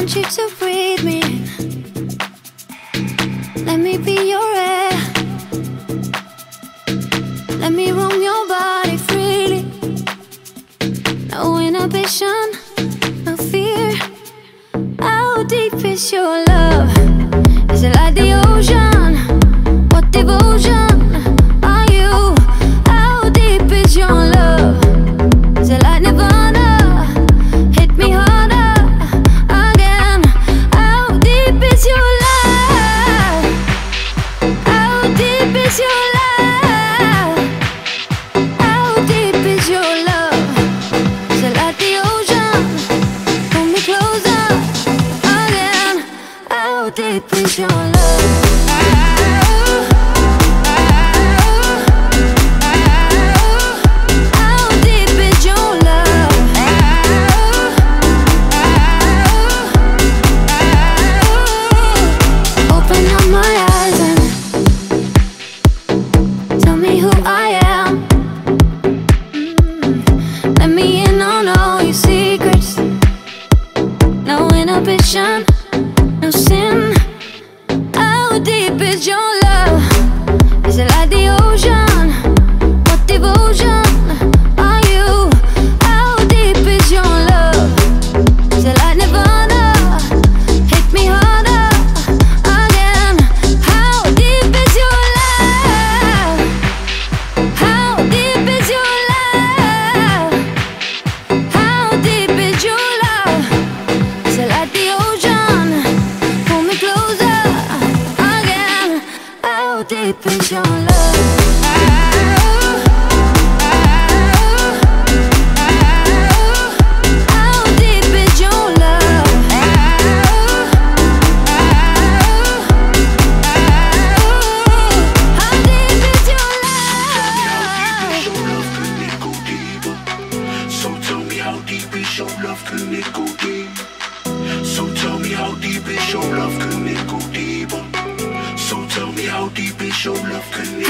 want you to breathe me in. Let me be your air. Let me roam your body freely. No inhibition, no fear. How deep is your love? Is it like the ocean? What devotion are you? How deep is your love? Is it like Nirvana? Hit me harder again. How deep is your love? How deep is your love? How deep is your love? Is it like the ocean? Pull me closer again. How deep is your love? No sin. How deep is your love? Is it like the ocean? What devotion are you? How deep is your love? Is it like Nirvana? Hit me harder again. How deep is your love? How deep is your love? How deep is your love? Is it like the ocean? Pull me closer again. How deep is your love? How deep is your love? How deep is your love? So tell me how deep is your love, can it go deep? So tell me how deep is your love, can it go deeper? So tell me how deep is your love, can it